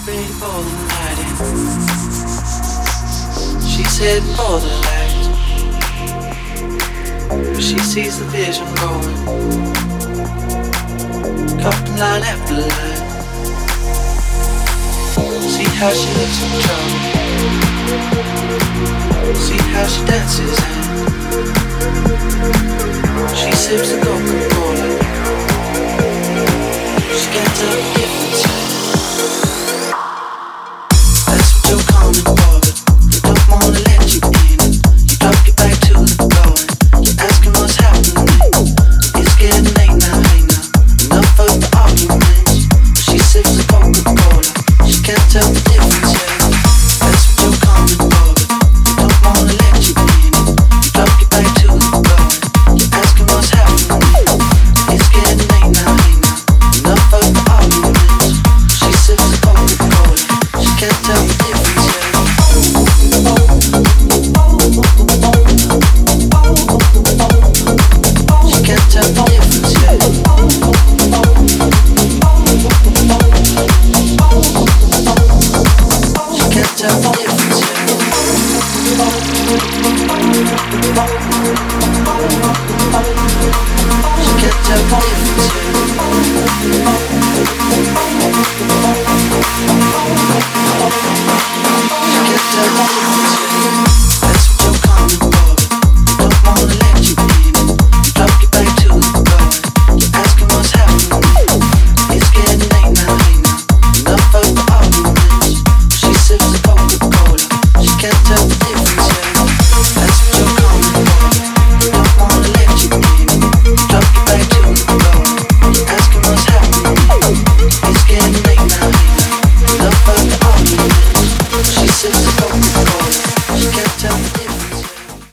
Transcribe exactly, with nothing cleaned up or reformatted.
ready for the night in. She's heading for the light. She sees the vision growing, couple line after line. See how she looks in trouble. See how she dances and she sips the Coca-Cola. She can't tell the difference. That's what you're coming for, but they don't wanna let you in. You drop your back to the floor and you're asking what's happening. It's getting late now, hey now. Enough of the arguments. She sips the Coca-Cola. She can't tell the difference. Yeah. That's what you're coming for, but they don't wanna let you in. You drop your back to the floor and you're asking what's happening. It's getting late now, hey now. Enough of the arguments. She sips the Coca-Cola. She can't tell the difference. Yeah. She can't tell the difference. Yeah. She can't tell the difference. Yeah. She can't tell the difference. Yeah. She can't tell the difference. Yeah.